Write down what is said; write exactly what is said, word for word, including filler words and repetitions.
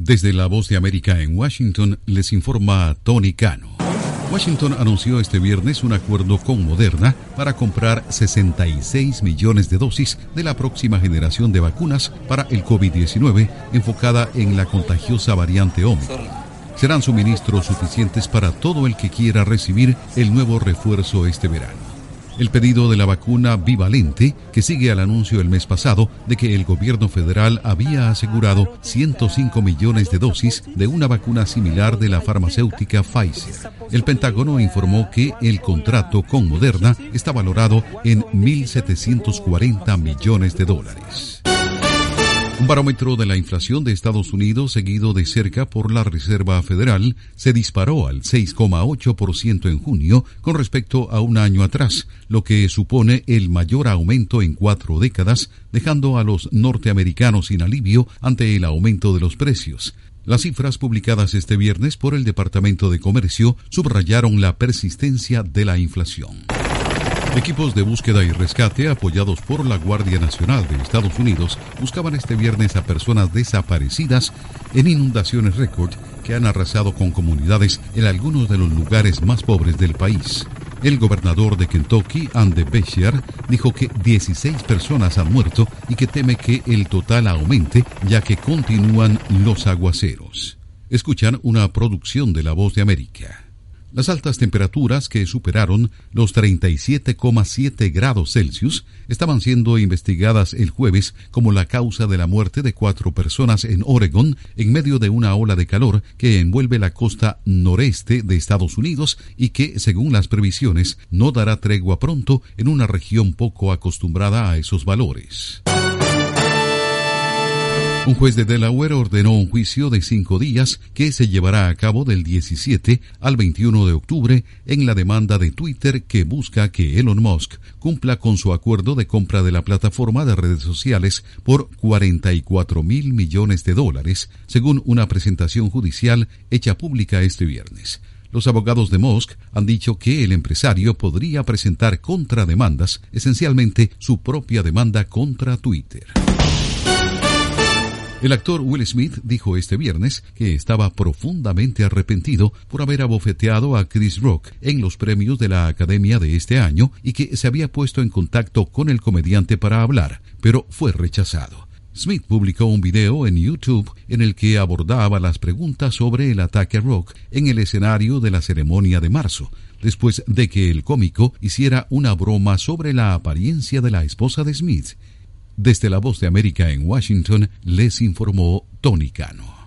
Desde La Voz de América en Washington, les informa Tony Cano. Washington anunció este viernes un acuerdo con Moderna para comprar sesenta y seis millones de dosis de la próxima generación de vacunas para el COVID diecinueve, enfocada en la contagiosa variante Omicron. Serán suministros suficientes para todo el que quiera recibir el nuevo refuerzo este verano. El pedido de la vacuna bivalente, que sigue al anuncio el mes pasado de que el gobierno federal había asegurado ciento cinco millones de dosis de una vacuna similar de la farmacéutica Pfizer. El Pentágono informó que el contrato con Moderna está valorado en mil setecientos cuarenta millones de dólares. Un barómetro de la inflación de Estados Unidos, seguido de cerca por la Reserva Federal, se disparó al seis coma ocho por ciento en junio con respecto a un año atrás, lo que supone el mayor aumento en cuatro décadas, dejando a los norteamericanos sin alivio ante el aumento de los precios. Las cifras publicadas este viernes por el Departamento de Comercio subrayaron la persistencia de la inflación. Equipos de búsqueda y rescate apoyados por la Guardia Nacional de Estados Unidos buscaban este viernes a personas desaparecidas en inundaciones récord que han arrasado con comunidades en algunos de los lugares más pobres del país. El gobernador de Kentucky, Andy Beshear, dijo que dieciséis personas han muerto y que teme que el total aumente ya que continúan los aguaceros. Escuchan una producción de La Voz de América. Las altas temperaturas, que superaron los treinta y siete coma siete grados Celsius, estaban siendo investigadas el jueves como la causa de la muerte de cuatro personas en Oregón en medio de una ola de calor que envuelve la costa noreste de Estados Unidos y que, según las previsiones, no dará tregua pronto en una región poco acostumbrada a esos valores. Un juez de Delaware ordenó un juicio de cinco días que se llevará a cabo del diecisiete al veintiuno de octubre en la demanda de Twitter que busca que Elon Musk cumpla con su acuerdo de compra de la plataforma de redes sociales por cuarenta y cuatro mil millones de dólares, según una presentación judicial hecha pública este viernes. Los abogados de Musk han dicho que el empresario podría presentar contrademandas, esencialmente su propia demanda contra Twitter. El actor Will Smith dijo este viernes que estaba profundamente arrepentido por haber abofeteado a Chris Rock en los premios de la Academia de este año y que se había puesto en contacto con el comediante para hablar, pero fue rechazado. Smith publicó un video en YouTube en el que abordaba las preguntas sobre el ataque a Rock en el escenario de la ceremonia de marzo, después de que el cómico hiciera una broma sobre la apariencia de la esposa de Smith. Desde La Voz de América en Washington, les informó Tony Cano.